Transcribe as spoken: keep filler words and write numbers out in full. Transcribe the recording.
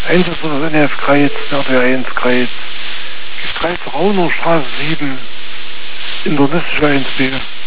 Einsatz von das N F Kreiz, R T eins Kreiz. Gibt drei Frauen auf Straße sieben. Internistische eins B.